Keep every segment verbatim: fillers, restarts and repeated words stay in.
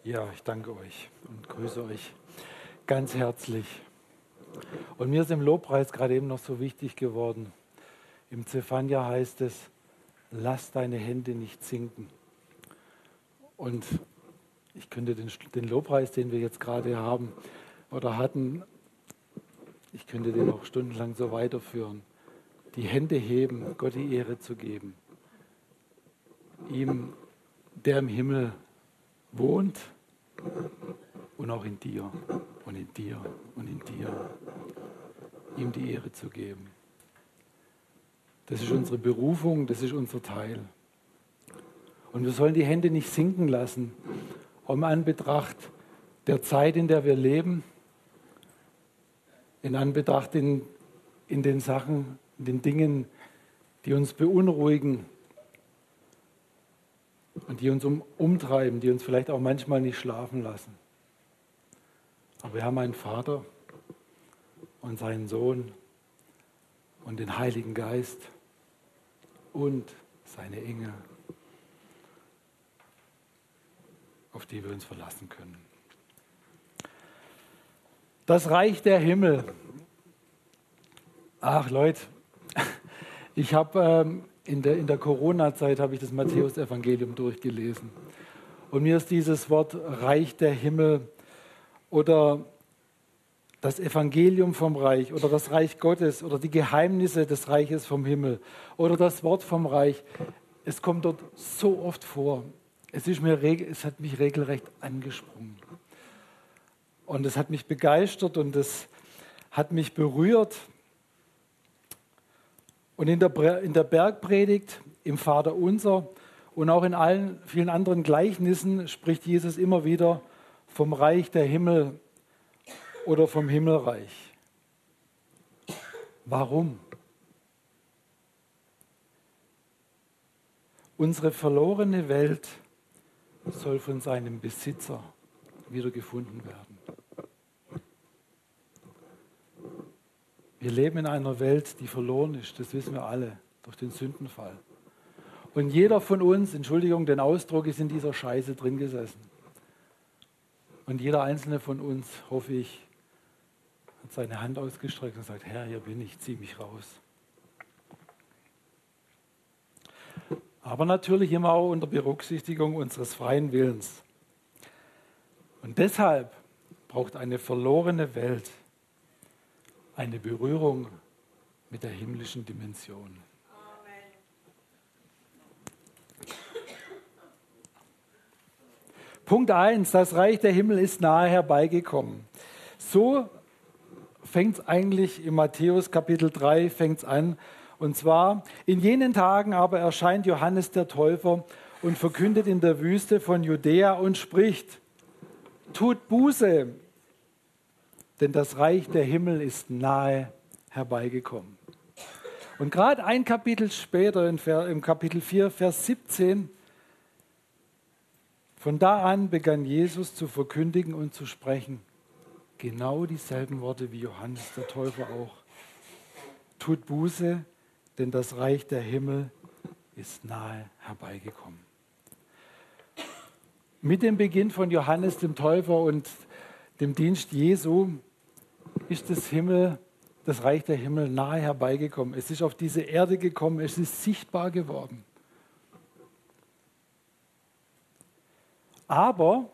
Ja, ich danke euch und grüße euch ganz herzlich. Und mir ist im Lobpreis gerade eben noch so wichtig geworden. Im Zephania heißt es, lass deine Hände nicht sinken. Und ich könnte den, den Lobpreis, den wir jetzt gerade haben oder hatten, ich könnte den auch stundenlang so weiterführen. Die Hände heben, Gott die Ehre zu geben. Ihm, der im Himmel wohnt und auch in dir und in dir und in dir, ihm die Ehre zu geben. Das ist unsere Berufung, das ist unser Teil. Und wir sollen die Hände nicht sinken lassen, um Anbetracht der Zeit, in der wir leben, in Anbetracht in, in den Sachen, in den Dingen, die uns beunruhigen und die uns um, umtreiben, die uns vielleicht auch manchmal nicht schlafen lassen. Aber wir haben einen Vater und seinen Sohn und den Heiligen Geist und seine Engel, auf die wir uns verlassen können. Das Reich der Himmel. Ach Leute, ich habe ähm, in der, in der Corona-Zeit habe ich das Matthäus-Evangelium durchgelesen. Und mir ist dieses Wort Reich der Himmel oder das Evangelium vom Reich oder das Reich Gottes oder die Geheimnisse des Reiches vom Himmel oder das Wort vom Reich, es kommt dort so oft vor. Es, ist mir, es hat mich regelrecht angesprungen. Und es hat mich begeistert und es hat mich berührt. Und in der, in der Bergpredigt, im Vaterunser und auch in allen vielen anderen Gleichnissen spricht Jesus immer wieder vom Reich der Himmel oder vom Himmelreich. Warum? Unsere verlorene Welt soll von seinem Besitzer wiedergefunden werden. Wir leben in einer Welt, die verloren ist, das wissen wir alle, durch den Sündenfall. Und jeder von uns, Entschuldigung, den Ausdruck, ist in dieser Scheiße drin gesessen. Und jeder einzelne von uns, hoffe ich, hat seine Hand ausgestreckt und sagt, Herr, hier bin ich, zieh mich raus. Aber natürlich immer auch unter Berücksichtigung unseres freien Willens. Und deshalb braucht eine verlorene Welt eine Berührung mit der himmlischen Dimension. Amen. Punkt eins, das Reich der Himmel ist nahe herbeigekommen. So fängt es eigentlich im Matthäus Kapitel drei fängt's an. Und zwar, in jenen Tagen aber erscheint Johannes der Täufer und verkündet in der Wüste von Judäa und spricht, tut Buße, denn das Reich der Himmel ist nahe herbeigekommen. Und gerade ein Kapitel später, im Kapitel vier, Vers siebzehn, von da an begann Jesus zu verkündigen und zu sprechen. Genau dieselben Worte wie Johannes der Täufer auch. Tut Buße, denn das Reich der Himmel ist nahe herbeigekommen. Mit dem Beginn von Johannes dem Täufer und dem Dienst Jesu ist das Himmel, das Reich der Himmel nahe herbeigekommen. Es ist auf diese Erde gekommen, es ist sichtbar geworden. Aber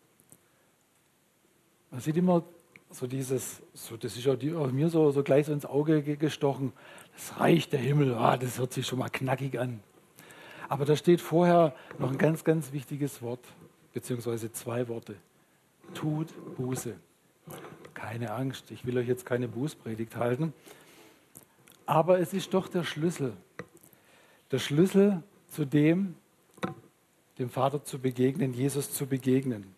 man sieht immer so dieses, so, das ist auch, die, auch mir so, so gleich so ins Auge gestochen, das Reich der Himmel, ah, das hört sich schon mal knackig an. Aber da steht vorher noch ein ganz, ganz wichtiges Wort, beziehungsweise zwei Worte. Tut Buße. Keine Angst, ich will euch jetzt keine Bußpredigt halten, aber es ist doch der Schlüssel. Der Schlüssel zu dem, dem Vater zu begegnen, Jesus zu begegnen.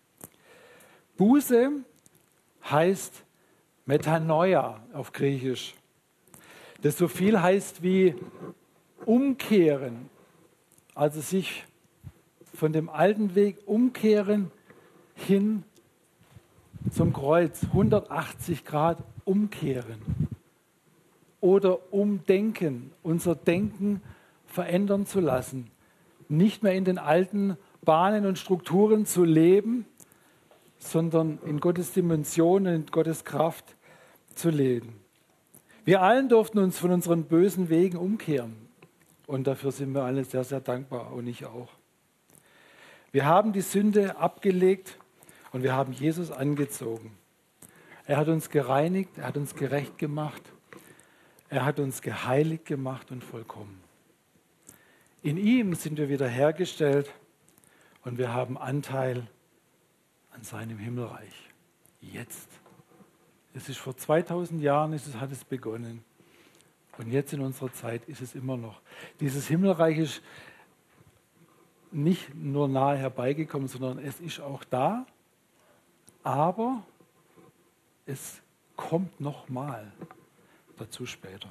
Buße heißt Metanoia auf Griechisch, das so viel heißt wie umkehren, also sich von dem alten Weg umkehren hin zum Kreuz, hundertachtzig Grad umkehren oder umdenken, unser Denken verändern zu lassen, nicht mehr in den alten Bahnen und Strukturen zu leben, sondern in Gottes Dimensionen, in Gottes Kraft zu leben. Wir allen durften uns von unseren bösen Wegen umkehren. Und dafür sind wir alle sehr, sehr dankbar, und ich auch. Wir haben die Sünde abgelegt und wir haben Jesus angezogen. Er hat uns gereinigt, er hat uns gerecht gemacht, er hat uns geheiligt gemacht und vollkommen. In ihm sind wir wiederhergestellt und wir haben Anteil an seinem Himmelreich. Jetzt. Es ist vor zweitausend Jahren, ist es, hat es begonnen. Und jetzt in unserer Zeit ist es immer noch. Dieses Himmelreich ist nicht nur nahe herbeigekommen, sondern es ist auch da, aber es kommt nochmal. Dazu später.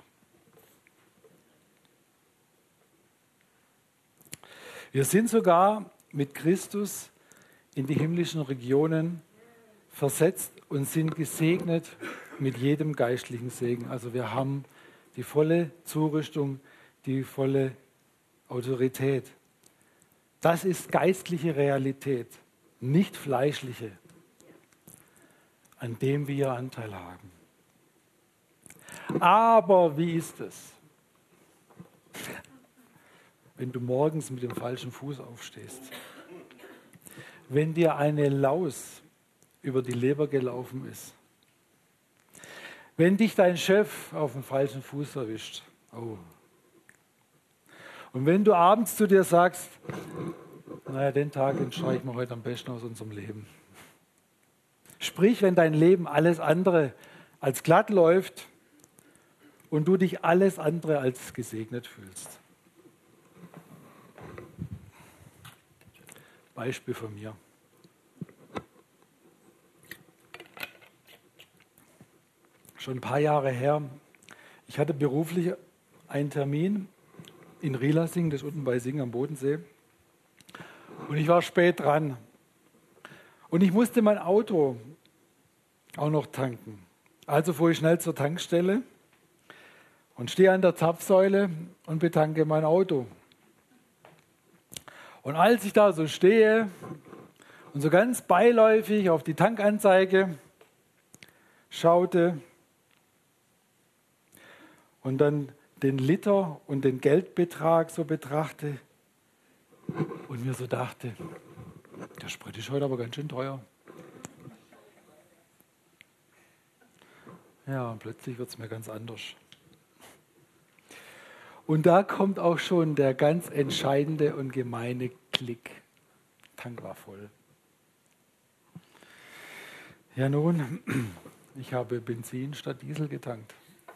Wir sind sogar mit Christus in die himmlischen Regionen versetzt und sind gesegnet mit jedem geistlichen Segen. Also wir haben die volle Zurüstung, die volle Autorität. Das ist geistliche Realität, nicht fleischliche, an dem wir Anteil haben. Aber wie ist es, wenn du morgens mit dem falschen Fuß aufstehst? Wenn dir eine Laus über die Leber gelaufen ist? Wenn dich dein Chef auf dem falschen Fuß erwischt? Oh. Und wenn du abends zu dir sagst, naja, den Tag den streichen wir heute am besten aus unserem Leben. Sprich, wenn dein Leben alles andere als glatt läuft und du dich alles andere als gesegnet fühlst. Beispiel von mir. Schon ein paar Jahre her, ich hatte beruflich einen Termin in Rielassing, das ist unten bei Singen am Bodensee. Und ich war spät dran. Und ich musste mein Auto auch noch tanken. Also fuhr ich schnell zur Tankstelle und stehe an der Zapfsäule und betanke mein Auto. Und als ich da so stehe und so ganz beiläufig auf die Tankanzeige schaute und dann den Liter und den Geldbetrag so betrachte und mir so dachte, der Sprit ist heute aber ganz schön teuer. Ja, und plötzlich wird es mir ganz anders. Und da kommt auch schon der ganz entscheidende und gemeine Klick. Tank war voll. Ja nun, ich habe Benzin statt Diesel getankt.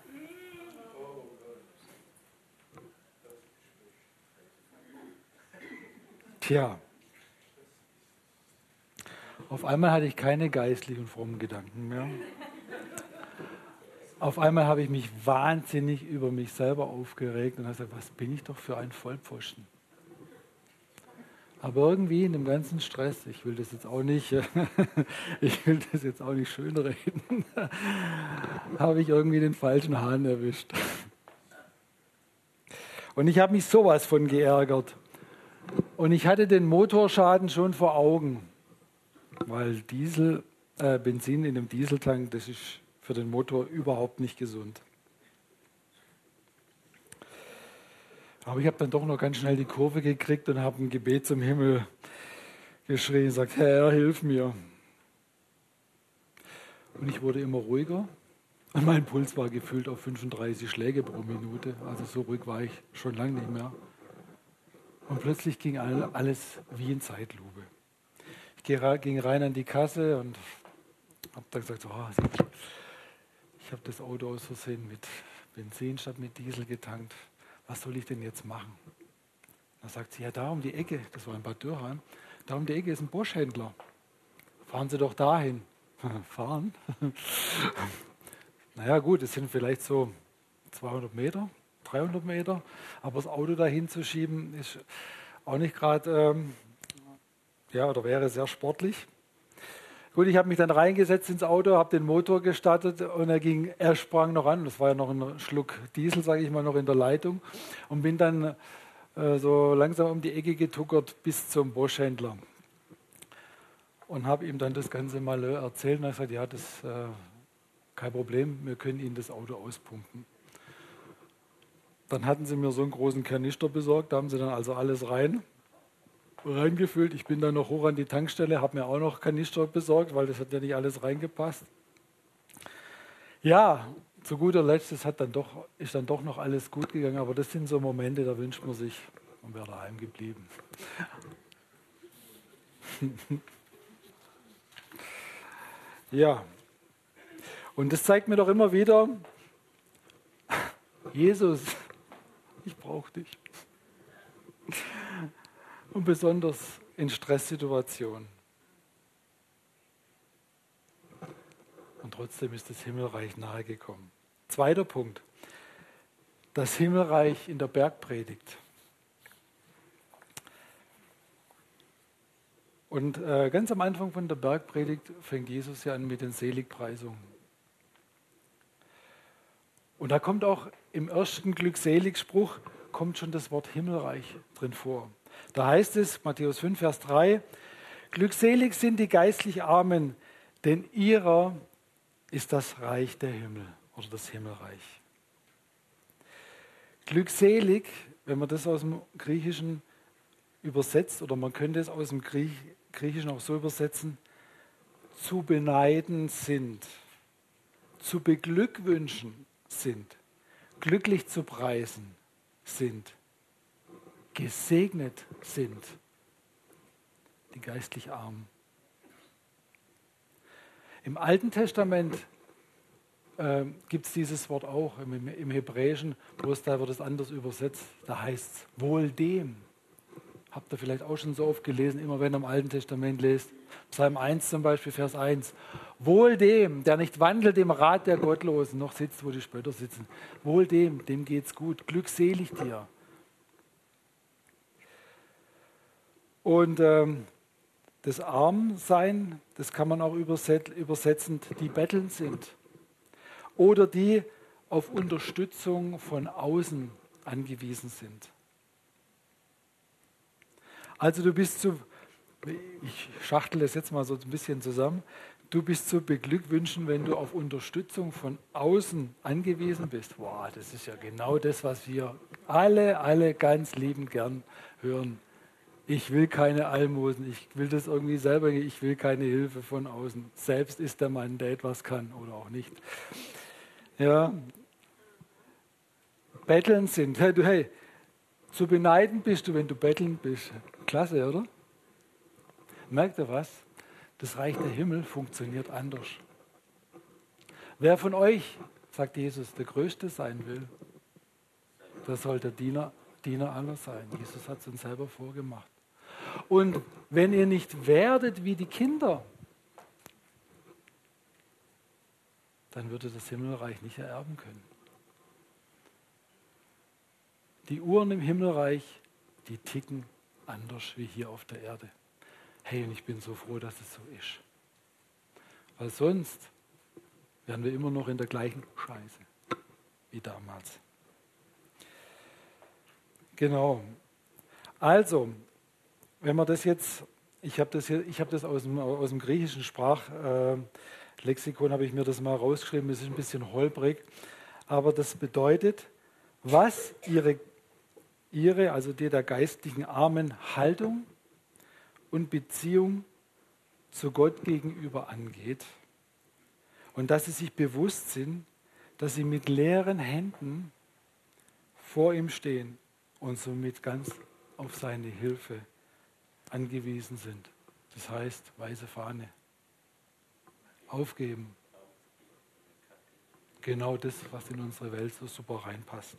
Tja, auf einmal hatte ich keine geistlichen frommen Gedanken mehr. Auf einmal habe ich mich wahnsinnig über mich selber aufgeregt und habe gesagt, was bin ich doch für ein Vollpfosten. Aber irgendwie in dem ganzen Stress, ich will das jetzt auch nicht, ich will das jetzt auch nicht schönreden, habe ich irgendwie den falschen Hahn erwischt. Und ich habe mich sowas von geärgert. Und ich hatte den Motorschaden schon vor Augen, weil Diesel, äh, Benzin in einem Dieseltank, das ist für den Motor überhaupt nicht gesund. Aber ich habe dann doch noch ganz schnell die Kurve gekriegt und habe ein Gebet zum Himmel geschrien und gesagt, Herr, hilf mir. Und ich wurde immer ruhiger und mein Puls war gefühlt auf fünfunddreißig Schläge pro Minute. Also so ruhig war ich schon lange nicht mehr. Und plötzlich ging alles wie in Zeitlupe. Ich ging rein an die Kasse und habe dann gesagt, oh, ich habe das Auto aus Versehen mit Benzin statt mit Diesel getankt. Was soll ich denn jetzt machen? Da sagt sie, ja, da um die Ecke, das war in Bad Dürrheim, da um die Ecke ist ein Bosch-Händler. Fahren Sie doch dahin. Fahren? Naja gut, es sind vielleicht so zweihundert Meter, dreihundert Meter, aber das Auto dahin zu schieben ist auch nicht gerade, ähm, ja, oder wäre sehr sportlich. Gut, ich habe mich dann reingesetzt ins Auto, habe den Motor gestartet und er ging, er sprang noch an. Das war ja noch ein Schluck Diesel, sage ich mal, noch in der Leitung und bin dann äh, so langsam um die Ecke getuckert bis zum Boschhändler. Und habe ihm dann das ganze Malheur erzählt und er hat gesagt, ja, das äh, kein Problem, wir können Ihnen das Auto auspumpen. Dann hatten sie mir so einen großen Kanister besorgt, da haben sie dann also alles rein, reingefüllt. Ich bin dann noch hoch an die Tankstelle, habe mir auch noch Kanister besorgt, weil das hat ja nicht alles reingepasst. Ja, zu guter Letzt es hat dann doch, ist dann doch noch alles gut gegangen, aber das sind so Momente, da wünscht man sich, man wäre daheim geblieben. Ja, und das zeigt mir doch immer wieder, Jesus, ich brauche dich. Und besonders in Stresssituationen. Und trotzdem ist das Himmelreich nahegekommen. Zweiter Punkt, das Himmelreich in der Bergpredigt. Und äh, ganz am Anfang von der Bergpredigt fängt Jesus ja an mit den Seligpreisungen. Und da kommt auch im ersten Glückseligspruch kommt schon das Wort Himmelreich drin vor. Da heißt es, Matthäus fünf, Vers drei, glückselig sind die geistlich Armen, denn ihrer ist das Reich der Himmel oder das Himmelreich. Glückselig, wenn man das aus dem Griechischen übersetzt, oder man könnte es aus dem Griech, Griechischen auch so übersetzen, zu beneiden sind, zu beglückwünschen sind, glücklich zu preisen sind, gesegnet sind, die geistlich Armen. Im Alten Testament äh, gibt es dieses Wort auch, im, im Hebräischen, bloß da wird es anders übersetzt, da heißt es wohl dem. Habt ihr vielleicht auch schon so oft gelesen, immer wenn ihr im Alten Testament lest. Psalm eins zum Beispiel, Vers eins. Wohl dem, der nicht wandelt im Rat der Gottlosen, noch sitzt, wo die Spötter sitzen. Wohl dem, dem geht's gut. Glückselig dir. Und ähm, das Armsein, das kann man auch übersetzend, die bettelnd sind. Oder die auf Unterstützung von außen angewiesen sind. Also du bist zu, ich schachtel das jetzt mal so ein bisschen zusammen, du bist zu beglückwünschen, wenn du auf Unterstützung von außen angewiesen bist. Wow, das ist ja genau das, was wir alle, alle ganz liebend gern hören. Ich will keine Almosen, ich will das irgendwie selber, ich will keine Hilfe von außen. Selbst ist der Mann, der etwas kann oder auch nicht. Ja, betteln sind. Hey, du, hey, zu beneiden bist du, wenn du betteln bist. Klasse, oder? Merkt ihr was? Das Reich der Himmel funktioniert anders. Wer von euch, sagt Jesus, der Größte sein will, der soll der Diener, Diener aller sein. Jesus hat es uns selber vorgemacht. Und wenn ihr nicht werdet wie die Kinder, dann würde das Himmelreich nicht ererben können. Die Uhren im Himmelreich, die ticken anders wie hier auf der Erde. Hey, und ich bin so froh, dass es so ist. Weil sonst wären wir immer noch in der gleichen Scheiße wie damals. Genau. Also, wenn man das jetzt, ich habe das, hier, ich hab das aus dem, aus dem griechischen Sprachlexikon, habe ich mir das mal rausgeschrieben, es ist ein bisschen holprig, aber das bedeutet, was ihre ihre, also die der geistlichen Armen, Haltung und Beziehung zu Gott gegenüber angeht. Und dass sie sich bewusst sind, dass sie mit leeren Händen vor ihm stehen und somit ganz auf seine Hilfe angewiesen sind. Das heißt, weiße Fahne. Aufgeben. Genau das, was in unsere Welt so super reinpasst.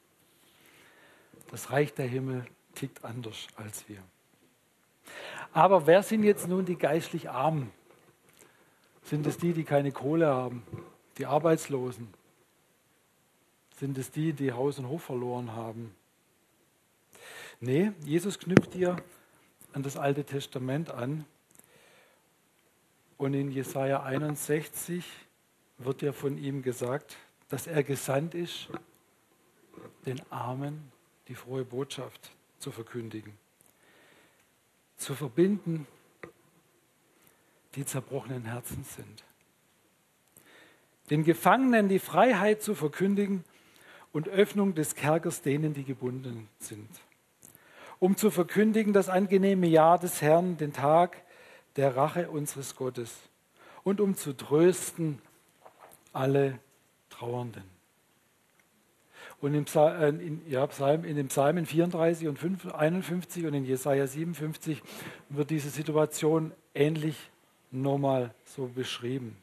Das Reich der Himmel tickt anders als wir. Aber wer sind jetzt nun die geistlich Armen? Sind es die, die keine Kohle haben? Die Arbeitslosen? Sind es die, die Haus und Hof verloren haben? Nee, Jesus knüpft hier an das Alte Testament an. Und in Jesaja einundsechzig wird ja von ihm gesagt, dass er gesandt ist, den Armen die frohe Botschaft zu verkündigen. Zu verbinden, die zerbrochenen Herzen sind. Den Gefangenen die Freiheit zu verkündigen und Öffnung des Kerkers denen, die gebunden sind. Um zu verkündigen das angenehme Jahr des Herrn, den Tag der Rache unseres Gottes. Und um zu trösten alle Trauernden. Und im Psalm, in, ja, Psalm, in den Psalmen vierunddreißig und einundfünfzig und in Jesaja siebenundfünfzig wird diese Situation ähnlich nochmal so beschrieben.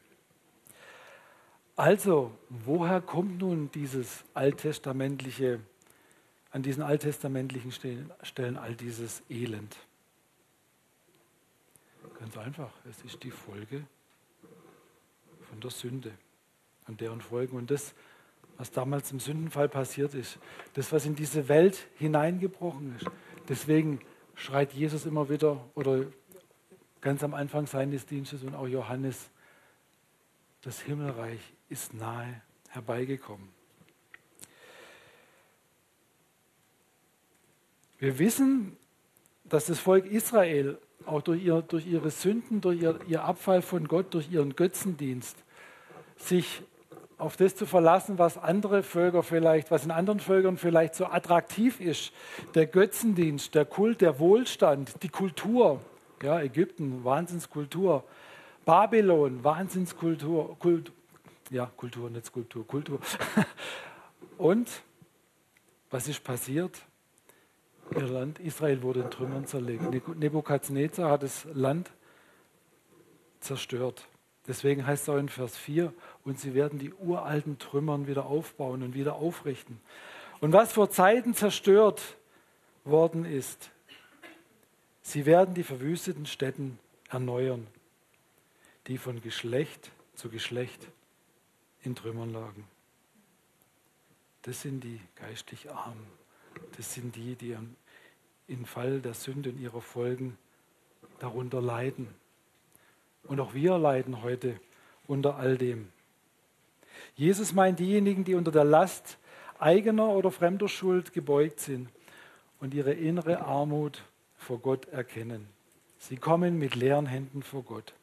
Also, woher kommt nun dieses alttestamentliche, an diesen alttestamentlichen Stellen, Stellen all dieses Elend? Ganz einfach, es ist die Folge von der Sünde und deren Folgen. Und das, was damals im Sündenfall passiert ist, das, was in diese Welt hineingebrochen ist. Deswegen schreit Jesus immer wieder, oder ganz am Anfang seines Dienstes und auch Johannes, das Himmelreich ist nahe herbeigekommen. Wir wissen, dass das Volk Israel auch durch, ihr, durch ihre Sünden, durch ihr, ihr Abfall von Gott, durch ihren Götzendienst, sich auf das zu verlassen, was andere Völker vielleicht, was in anderen Völkern vielleicht so attraktiv ist, der Götzendienst, der Kult, der Wohlstand, die Kultur, ja, Ägypten, Wahnsinnskultur, Babylon, Wahnsinnskultur, Kult, ja, Kultur, nicht Skulptur, Kultur. Und was ist passiert? Ihr Land Israel wurde in Trümmern zerlegt. Nebukadnezar hat das Land zerstört. Deswegen heißt es auch in Vers vier, und sie werden die uralten Trümmern wieder aufbauen und wieder aufrichten. Und was vor Zeiten zerstört worden ist, sie werden die verwüsteten Städten erneuern, die von Geschlecht zu Geschlecht in Trümmern lagen. Das sind die geistig Armen. Das sind die, die im Fall der Sünde und ihrer Folgen darunter leiden. Und auch wir leiden heute unter all dem. Jesus meint diejenigen, die unter der Last eigener oder fremder Schuld gebeugt sind und ihre innere Armut vor Gott erkennen. Sie kommen mit leeren Händen vor Gott.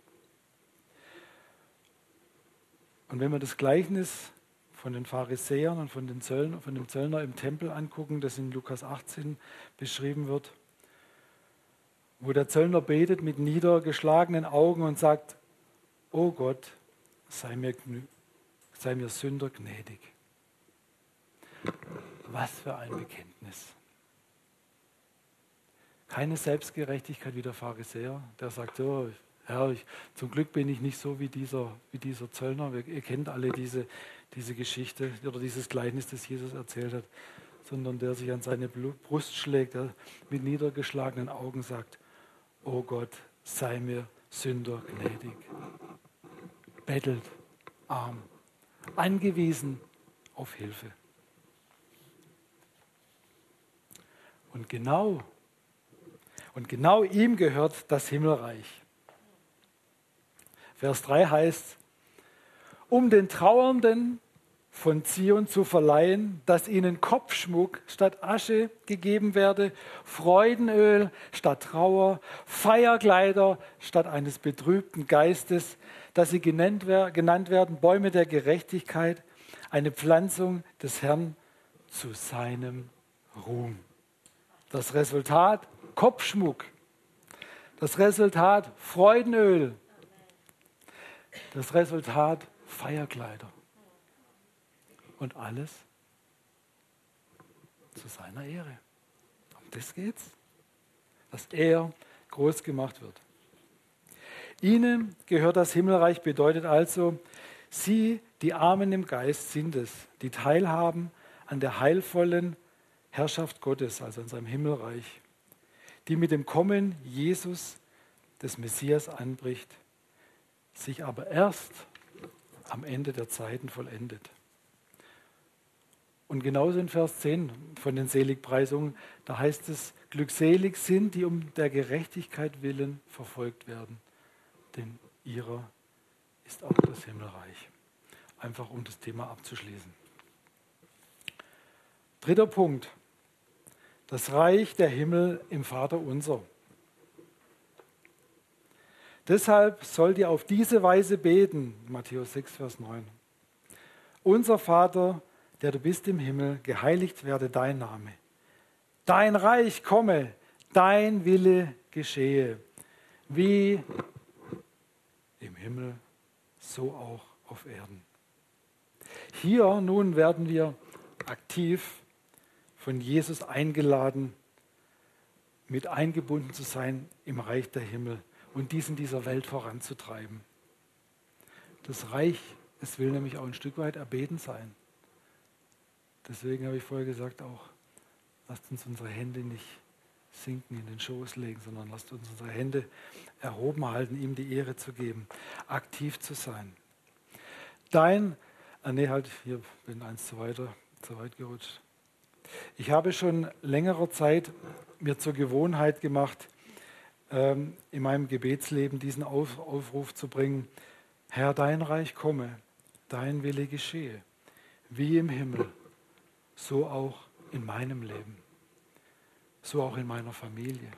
Und wenn wir das Gleichnis von den Pharisäern und von, den Zöllner, von dem Zöllner im Tempel angucken, das in Lukas achtzehn beschrieben wird, wo der Zöllner betet mit niedergeschlagenen Augen und sagt, oh Gott, sei mir, sei mir Sünder gnädig. Was für ein Bekenntnis. Keine Selbstgerechtigkeit wie der Pharisäer, der sagt, oh, Herr, ich, zum Glück bin ich nicht so wie dieser, wie dieser Zöllner. Ihr kennt alle diese, diese Geschichte oder dieses Gleichnis, das Jesus erzählt hat, sondern der sich an seine Brust schlägt, der mit niedergeschlagenen Augen sagt, oh Gott, sei mir Sünder gnädig. Bettelt, arm, angewiesen auf Hilfe. Und genau, und genau ihm gehört das Himmelreich. Vers drei heißt, um den Trauernden von Zion zu verleihen, dass ihnen Kopfschmuck statt Asche gegeben werde, Freudenöl statt Trauer, Feierkleider statt eines betrübten Geistes, dass sie genannt, genannt werden Bäume der Gerechtigkeit, eine Pflanzung des Herrn zu seinem Ruhm. Das Resultat Kopfschmuck, das Resultat Freudenöl, das Resultat Feierkleider. Und alles zu seiner Ehre. Um das geht's, dass er groß gemacht wird. Ihnen gehört das Himmelreich, bedeutet also, sie, die Armen im Geist, sind es, die teilhaben an der heilvollen Herrschaft Gottes, also an seinem Himmelreich, die mit dem Kommen Jesus, des Messias, anbricht, sich aber erst am Ende der Zeiten vollendet. Und genauso in Vers zehn von den Seligpreisungen, da heißt es, glückselig sind, die um der Gerechtigkeit willen verfolgt werden, denn ihrer ist auch das Himmelreich. Einfach um das Thema abzuschließen. Dritter Punkt, Das Reich der Himmel im Vater unser. Deshalb sollt ihr auf diese Weise beten, Matthäus sechs, Vers neun. Unser Vater, der du bist im Himmel, geheiligt werde dein Name. Dein Reich komme, dein Wille geschehe, wie im Himmel, so auch auf Erden. Hier nun werden wir aktiv von Jesus eingeladen, mit eingebunden zu sein im Reich der Himmel und dies in dieser Welt voranzutreiben. Das Reich, es will nämlich auch ein Stück weit erbeten sein. Deswegen habe ich vorher gesagt auch, lasst uns unsere Hände nicht sinken, in den Schoß legen, sondern lasst uns unsere Hände erhoben halten, ihm die Ehre zu geben, aktiv zu sein. Dein, ah nee, halt, hier bin eins zu weiter, zu weit gerutscht. Ich habe schon längere Zeit mir zur Gewohnheit gemacht, ähm, in meinem Gebetsleben diesen Auf, Aufruf zu bringen: Herr, dein Reich komme, dein Wille geschehe, wie im Himmel, so auch in meinem Leben, so auch in meiner Familie,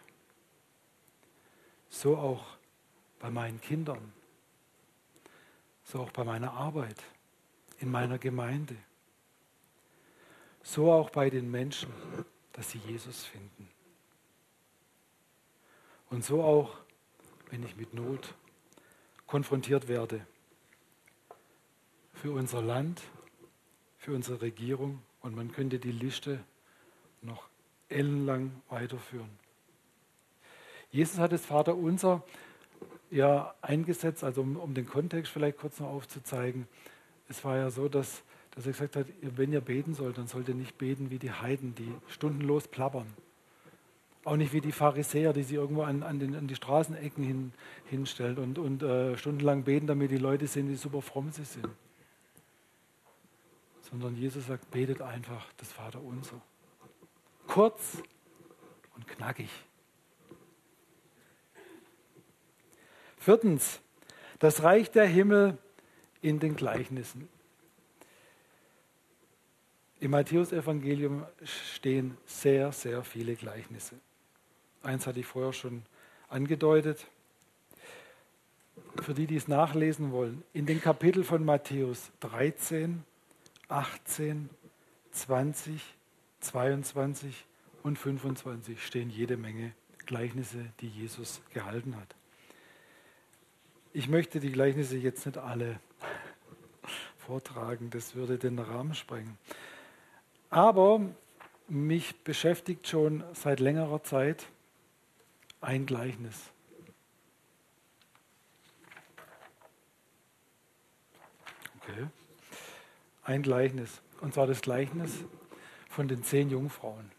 so auch bei meinen Kindern, so auch bei meiner Arbeit, in meiner Gemeinde, so auch bei den Menschen, dass sie Jesus finden. Und so auch, wenn ich mit Not konfrontiert werde, für unser Land, für unsere Regierung, und man könnte die Liste noch ellenlang weiterführen. Jesus hat das Vaterunser ja eingesetzt, also um, um den Kontext vielleicht kurz noch aufzuzeigen. Es war ja so, dass, dass er gesagt hat, wenn ihr beten sollt, dann sollt ihr nicht beten wie die Heiden, die stundenlos plappern. Auch nicht wie die Pharisäer, die sich irgendwo an, an, den, an die Straßenecken hin, hinstellen und, und äh, stundenlang beten, damit die Leute sehen, wie super fromm sie sind. Sondern Jesus sagt, betet einfach das Vaterunser. Kurz und knackig. Viertens, das Reich der Himmel in den Gleichnissen. Im Matthäusevangelium stehen sehr, sehr viele Gleichnisse. Eins hatte ich vorher schon angedeutet. Für die, die es nachlesen wollen, in den Kapiteln von Matthäus dreizehn, achtzehn, zwanzig, zweiundzwanzig und fünfundzwanzig stehen jede Menge Gleichnisse, die Jesus gehalten hat. Ich möchte die Gleichnisse jetzt nicht alle vortragen, das würde den Rahmen sprengen. Aber mich beschäftigt schon seit längerer Zeit ein Gleichnis. Okay. Ein Gleichnis. Und zwar das Gleichnis von den zehn Jungfrauen.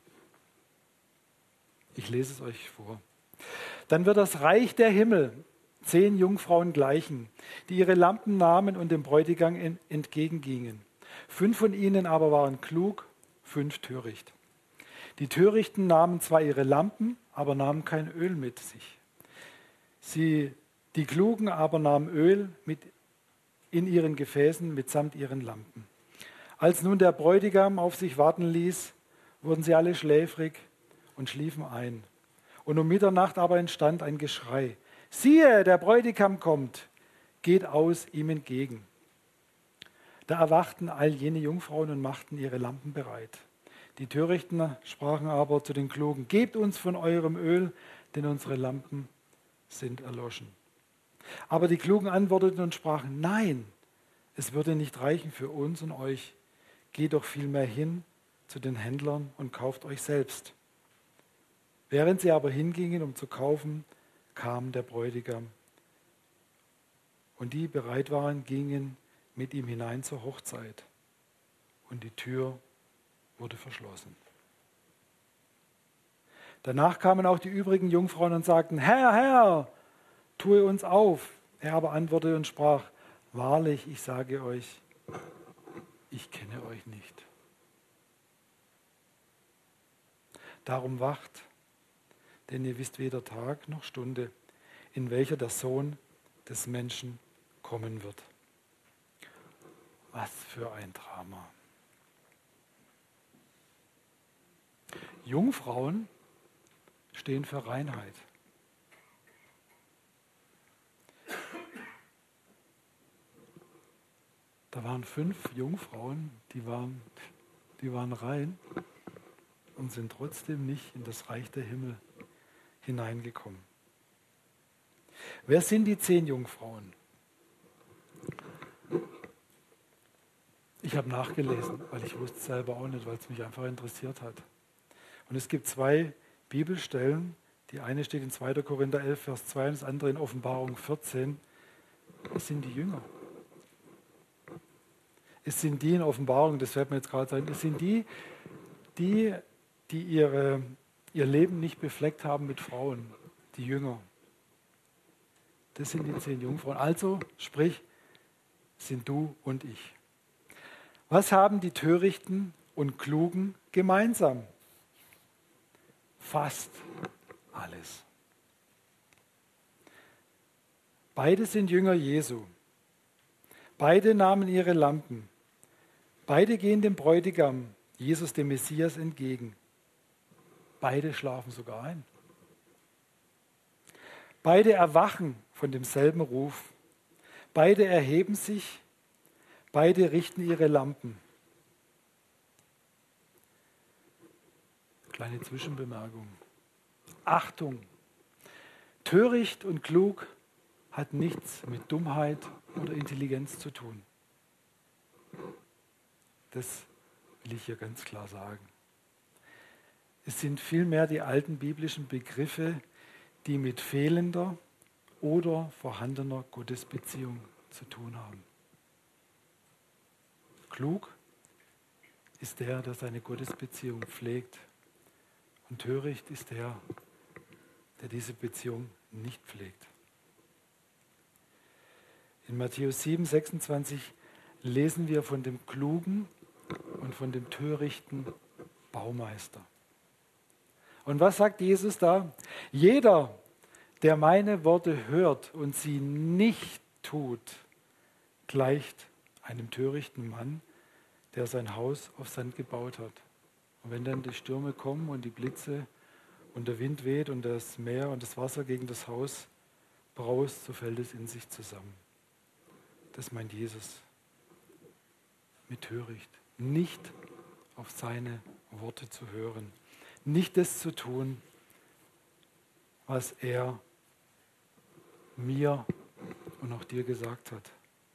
Ich lese es euch vor. Dann wird das Reich der Himmel zehn Jungfrauen gleichen, die ihre Lampen nahmen und dem Bräutigam entgegengingen. Fünf von ihnen aber waren klug, fünf töricht. Die Törichten nahmen zwar ihre Lampen, aber nahmen kein Öl mit sich. Sie, die Klugen aber nahmen Öl mit in ihren Gefäßen mitsamt ihren Lampen. Als nun der Bräutigam auf sich warten ließ, wurden sie alle schläfrig und schliefen ein. Und um Mitternacht aber entstand ein Geschrei: Siehe, der Bräutigam kommt, geht aus ihm entgegen. Da erwachten all jene Jungfrauen und machten ihre Lampen bereit. Die Törichten sprachen aber zu den Klugen: Gebt uns von eurem Öl, denn unsere Lampen sind erloschen. Aber die Klugen antworteten und sprachen: Nein, es würde nicht reichen für uns und euch. Geht doch vielmehr hin zu den Händlern und kauft euch selbst. Während sie aber hingingen, um zu kaufen, kam der Bräutigam. Und die bereit waren, gingen mit ihm hinein zur Hochzeit. Und die Tür wurde verschlossen. Danach kamen auch die übrigen Jungfrauen und sagten: Herr, Herr, tue uns auf. Er aber antwortete und sprach: Wahrlich, ich sage euch, ich kenne euch nicht. Darum wacht, denn ihr wisst weder Tag noch Stunde, in welcher der Sohn des Menschen kommen wird. Was für ein Drama. Jungfrauen stehen für Reinheit. Da waren fünf Jungfrauen, die waren, die waren rein und sind trotzdem nicht in das Reich der Himmel hineingekommen. Wer sind die zehn Jungfrauen? Ich habe nachgelesen, weil ich wusste es selber auch nicht, weil es mich einfach interessiert hat. Und es gibt zwei Bibelstellen. Die eine steht in zweiter Korinther elf, Vers zwei und das andere in Offenbarung vierzehn. Es sind die Jünger. Es sind die in Offenbarung, das wird mir jetzt gerade sagen, es sind die, die, die ihre, ihr Leben nicht befleckt haben mit Frauen, die Jünger. Das sind die zehn Jungfrauen. Also, sprich, sind du und ich. Was haben die Törichten und Klugen gemeinsam? Fast alles. Beide sind Jünger Jesu. Beide nahmen ihre Lampen. Beide gehen dem Bräutigam, Jesus dem Messias, entgegen. Beide schlafen sogar ein. Beide erwachen von demselben Ruf. Beide erheben sich. Beide richten ihre Lampen. Kleine Zwischenbemerkung. Achtung! Töricht und klug hat nichts mit Dummheit oder Intelligenz zu tun. Das will ich hier ganz klar sagen. Es sind vielmehr die alten biblischen Begriffe, die mit fehlender oder vorhandener Gottesbeziehung zu tun haben. Klug ist der, der seine Gottesbeziehung pflegt. Und töricht ist der, der diese Beziehung nicht pflegt. In Matthäus sieben, sechsundzwanzig lesen wir von dem klugen und von dem törichten Baumeister. Und was sagt Jesus da? Jeder, der meine Worte hört und sie nicht tut, gleicht einem törichten Mann, der sein Haus auf Sand gebaut hat. Und wenn dann die Stürme kommen und die Blitze und der Wind weht und das Meer und das Wasser gegen das Haus braust, so fällt es in sich zusammen. Das meint Jesus mit töricht. Nicht auf seine Worte zu hören. Nicht das zu tun, was er mir und auch dir gesagt hat.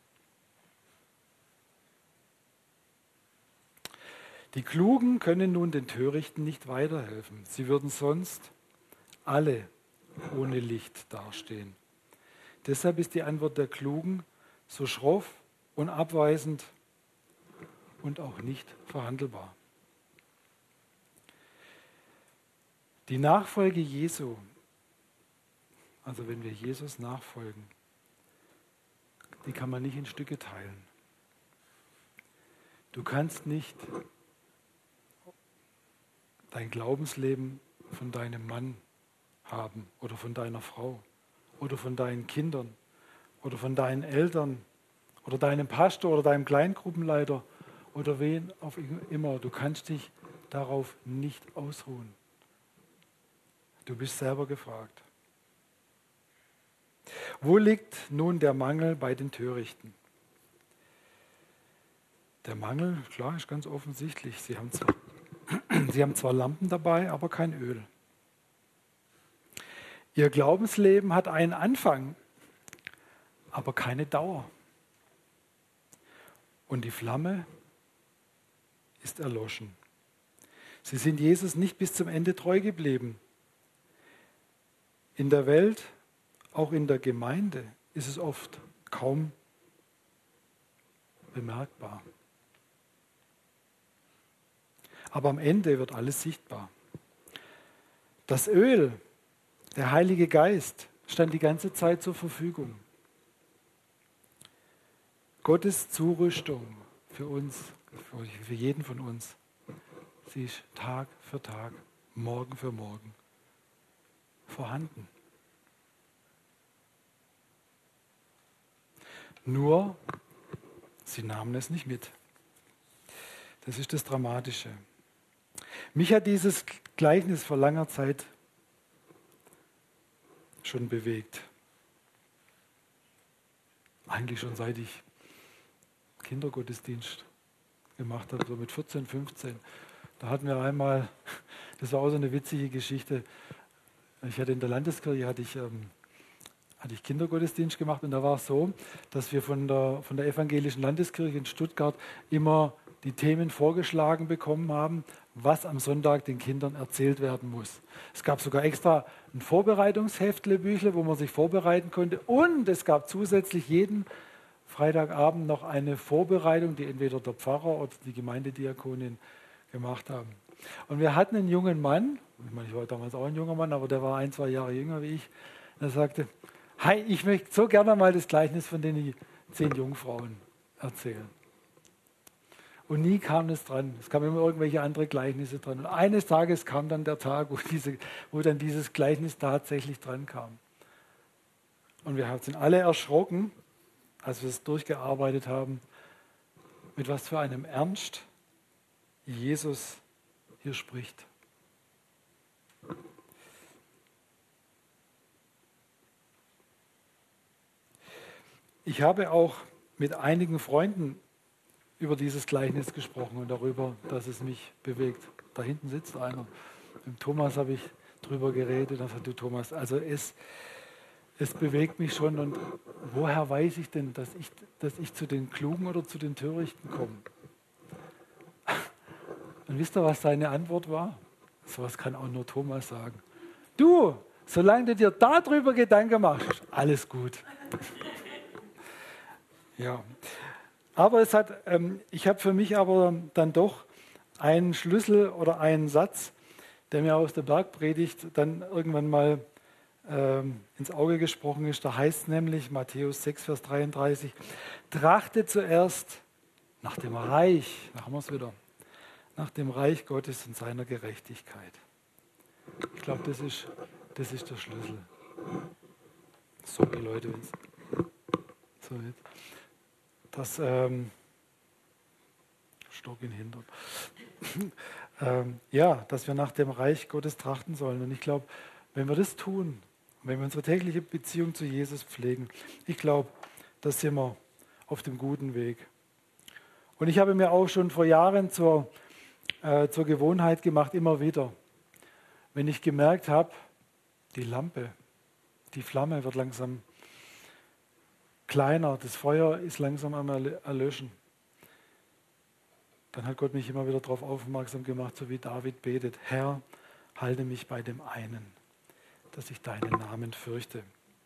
Die Klugen können nun den Törichten nicht weiterhelfen. Sie würden sonst alle ohne Licht dastehen. Deshalb ist die Antwort der Klugen so schroff und abweisend und auch nicht verhandelbar. Die Nachfolge Jesu, also wenn wir Jesus nachfolgen, die kann man nicht in Stücke teilen. Du kannst nicht dein Glaubensleben von deinem Mann haben oder von deiner Frau oder von deinen Kindern oder von deinen Eltern oder deinem Pastor oder deinem Kleingruppenleiter oder wen auch immer. Du kannst dich darauf nicht ausruhen. Du bist selber gefragt. Wo liegt nun der Mangel bei den Törichten? Der Mangel, klar, ist ganz offensichtlich. Sie haben zwar, sie haben zwar Lampen dabei, aber kein Öl. Ihr Glaubensleben hat einen Anfang, aber keine Dauer. Und die Flamme ist erloschen. Sie sind Jesus nicht bis zum Ende treu geblieben. In der Welt, auch in der Gemeinde, ist es oft kaum bemerkbar. Aber am Ende wird alles sichtbar. Das Öl, der Heilige Geist, stand die ganze Zeit zur Verfügung. Gottes Zurüstung für uns, für jeden von uns, sie ist Tag für Tag, Morgen für Morgen vorhanden. Nur, sie nahmen es nicht mit. Das ist das Dramatische. Mich hat dieses Gleichnis vor langer Zeit schon bewegt. Eigentlich schon seit ich Kindergottesdienst gemacht habe, so mit vierzehn, fünfzehn. Da hatten wir einmal, das war auch so eine witzige Geschichte. Ich hatte in der Landeskirche hatte ich, ähm, hatte ich Kindergottesdienst gemacht und da war es so, dass wir von der, von der evangelischen Landeskirche in Stuttgart immer die Themen vorgeschlagen bekommen haben, was am Sonntag den Kindern erzählt werden muss. Es gab sogar extra ein Vorbereitungsheftle, Büchle, wo man sich vorbereiten konnte und es gab zusätzlich jeden Freitagabend noch eine Vorbereitung, die entweder der Pfarrer oder die Gemeindediakonin gemacht haben. Und wir hatten einen jungen Mann, ich meine, ich war damals auch ein junger Mann, aber der war ein, zwei Jahre jünger wie ich, der sagte, hey, ich möchte so gerne mal das Gleichnis von den zehn Jungfrauen erzählen. Und nie kam es dran. Es kamen immer irgendwelche andere Gleichnisse dran. Und eines Tages kam dann der Tag, wo, diese, wo dann dieses Gleichnis tatsächlich dran kam. Und wir sind alle erschrocken, als wir es durchgearbeitet haben, mit was für einem Ernst Jesus hier spricht. Ich habe auch mit einigen Freunden über dieses Gleichnis gesprochen und darüber, dass es mich bewegt. Da hinten sitzt einer. Mit Thomas habe ich drüber geredet. Da sagte Thomas, also es, es bewegt mich schon. Und woher weiß ich denn, dass ich, dass ich zu den Klugen oder zu den Törichten komme? Und wisst ihr, was seine Antwort war? So was kann auch nur Thomas sagen. Du, solange du dir darüber Gedanken machst, alles gut. Ja. Aber es hat, ähm, ich habe für mich aber dann doch einen Schlüssel oder einen Satz, der mir aus der Bergpredigt dann irgendwann mal ähm, ins Auge gesprochen ist. Da heißt nämlich Matthäus sechs, Vers dreiunddreißig, trachtet zuerst nach dem Reich, da haben wir es wieder, nach dem Reich Gottes und seiner Gerechtigkeit. Ich glaube, das ist, das ist der Schlüssel. Sorry Leute, wenn's so jetzt. Das ähm, Stock in den Hintern. ähm, ja, dass wir nach dem Reich Gottes trachten sollen. Und ich glaube, wenn wir das tun, wenn wir unsere tägliche Beziehung zu Jesus pflegen, ich glaube, da sind wir auf dem guten Weg. Und ich habe mir auch schon vor Jahren zur, äh, zur Gewohnheit gemacht, immer wieder, wenn ich gemerkt habe, die Lampe, die Flamme wird langsam kleiner, das Feuer ist langsam am Erlöschen. Dann hat Gott mich immer wieder darauf aufmerksam gemacht, so wie David betet, Herr, halte mich bei dem einen, dass ich deinen Namen fürchte.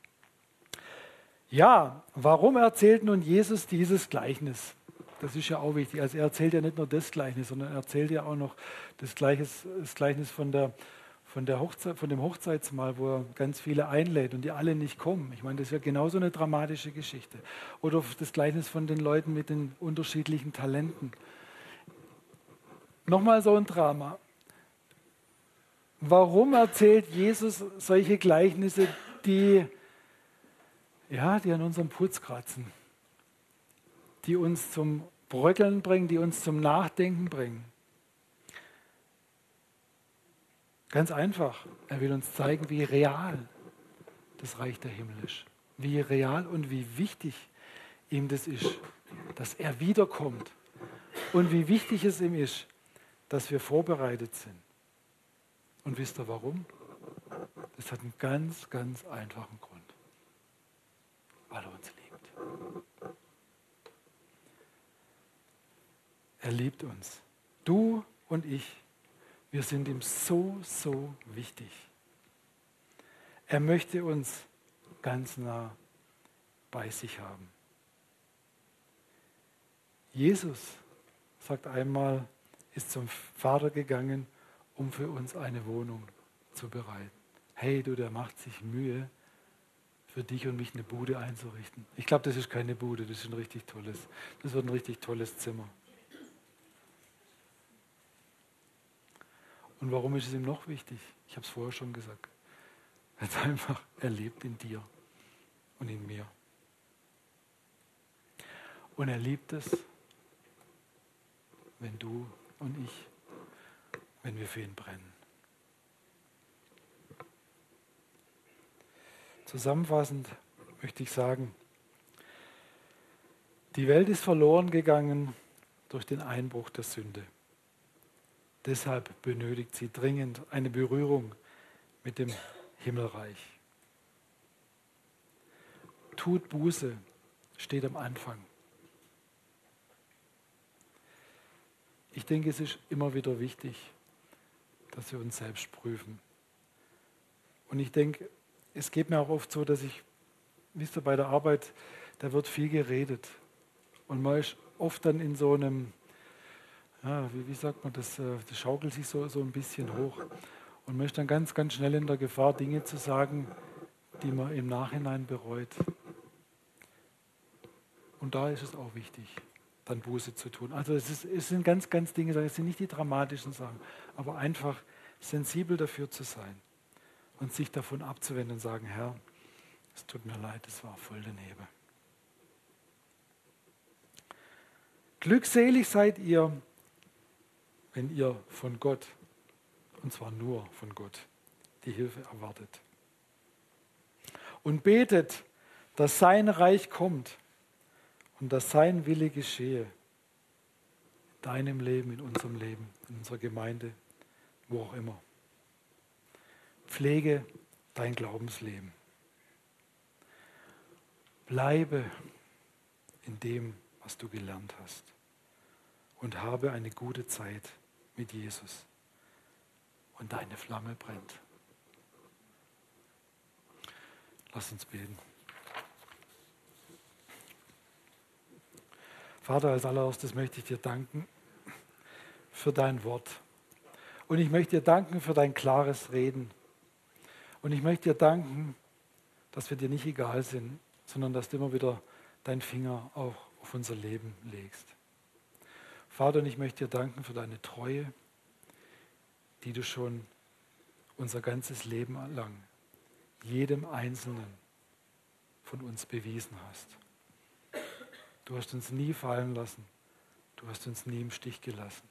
Ja, warum erzählt nun Jesus dieses Gleichnis? Das ist ja auch wichtig. Also er erzählt ja nicht nur das Gleichnis, sondern er erzählt ja auch noch das Gleichnis, das Gleichnis von der Von, der Hochzeit, von dem Hochzeitsmahl, wo er ganz viele einlädt und die alle nicht kommen. Ich meine, das ist ja genauso eine dramatische Geschichte. Oder das Gleichnis von den Leuten mit den unterschiedlichen Talenten. Nochmal so ein Drama. Warum erzählt Jesus solche Gleichnisse, die, ja, die an unserem Putz kratzen, die uns zum Bröckeln bringen, die uns zum Nachdenken bringen? Ganz einfach. Er will uns zeigen, wie real das Reich der Himmel ist. Wie real und wie wichtig ihm das ist, dass er wiederkommt. Und wie wichtig es ihm ist, dass wir vorbereitet sind. Und wisst ihr warum? Das hat einen ganz, ganz einfachen Grund. Weil er uns liebt. Er liebt uns. Du und ich. Wir sind ihm so, so wichtig. Er möchte uns ganz nah bei sich haben. Jesus, sagt einmal, ist zum Vater gegangen, um für uns eine Wohnung zu bereiten. Hey, du, der macht sich Mühe, für dich und mich eine Bude einzurichten. Ich glaube, das ist keine Bude, das ist ein richtig tolles, das wird ein richtig tolles Zimmer. Und warum ist es ihm noch wichtig? Ich habe es vorher schon gesagt. Er hat einfach, er lebt in dir und in mir. Und er liebt es, wenn du und ich wenn wir für ihn brennen. Zusammenfassend möchte ich sagen, die Welt ist verloren gegangen durch den Einbruch der Sünde. Deshalb benötigt sie dringend eine Berührung mit dem Himmelreich. Tut Buße, steht am Anfang. Ich denke, es ist immer wieder wichtig, dass wir uns selbst prüfen. Und ich denke, es geht mir auch oft so, dass ich, wisst ihr, bei der Arbeit, da wird viel geredet. Und man ist oft dann in so einem, ja, wie, wie sagt man das, das schaukelt sich so, so ein bisschen hoch. Und man ist dann ganz, ganz schnell in der Gefahr, Dinge zu sagen, die man im Nachhinein bereut. Und da ist es auch wichtig, dann Buße zu tun. Also es, ist, es sind ganz, ganz Dinge, es sind nicht die dramatischen Sachen, aber einfach sensibel dafür zu sein und sich davon abzuwenden und sagen, Herr, es tut mir leid, es war voll daneben. Glückselig seid ihr, wenn ihr von Gott, und zwar nur von Gott, die Hilfe erwartet. Und betet, dass sein Reich kommt und dass sein Wille geschehe. In deinem Leben, in unserem Leben, in unserer Gemeinde, wo auch immer. Pflege dein Glaubensleben. Bleibe in dem, was du gelernt hast. Und habe eine gute Zeit mit Jesus. Und deine Flamme brennt. Lass uns beten. Vater, als allererstes möchte ich dir danken für dein Wort. Und ich möchte dir danken für dein klares Reden. Und ich möchte dir danken, dass wir dir nicht egal sind, sondern dass du immer wieder deinen Finger auch auf unser Leben legst. Vater, und ich möchte dir danken für deine Treue, die du schon unser ganzes Leben lang jedem Einzelnen von uns bewiesen hast. Du hast uns nie fallen lassen. Du hast uns nie im Stich gelassen.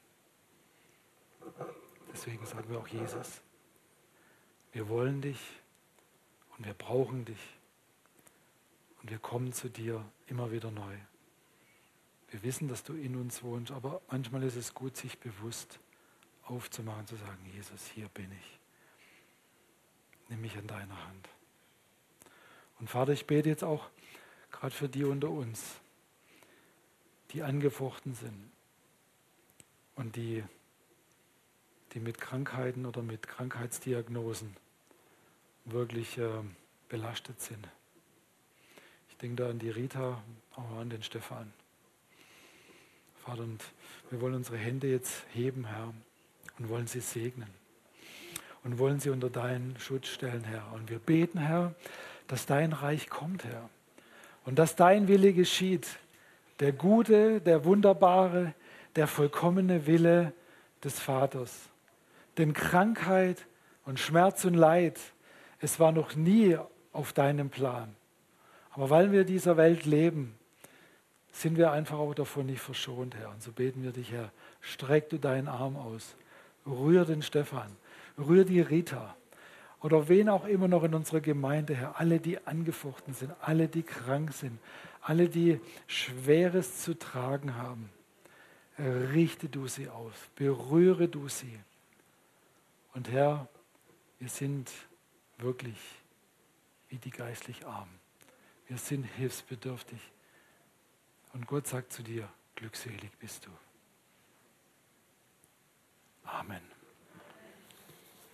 Deswegen sagen wir auch Jesus, wir wollen dich und wir brauchen dich. Und wir kommen zu dir immer wieder neu. Wir wissen, dass du in uns wohnst, aber manchmal ist es gut, sich bewusst aufzumachen, zu sagen, Jesus, hier bin ich. Nimm mich an deiner Hand. Und Vater, ich bete jetzt auch gerade für die unter uns, die angefochten sind und die, die mit Krankheiten oder mit Krankheitsdiagnosen wirklich äh, belastet sind. Ich denke da an die Rita, auch an den Stefan. Vater, und wir wollen unsere Hände jetzt heben, Herr, und wollen sie segnen. Und wollen sie unter deinen Schutz stellen, Herr. Und wir beten, Herr, dass dein Reich kommt, Herr. Und dass dein Wille geschieht. Der gute, der wunderbare, der vollkommene Wille des Vaters. Denn Krankheit und Schmerz und Leid, es war noch nie auf deinem Plan. Aber weil wir in dieser Welt leben, sind wir einfach auch davon nicht verschont, Herr. Und so beten wir dich, Herr, streck du deinen Arm aus. Rühr den Stefan, rühr die Rita oder wen auch immer noch in unserer Gemeinde, Herr. Alle, die angefochten sind, alle, die krank sind, alle, die Schweres zu tragen haben. Richte du sie aus, berühre du sie. Und Herr, wir sind wirklich wie die geistlich Armen. Wir sind hilfsbedürftig. Und Gott sagt zu dir, glückselig bist du.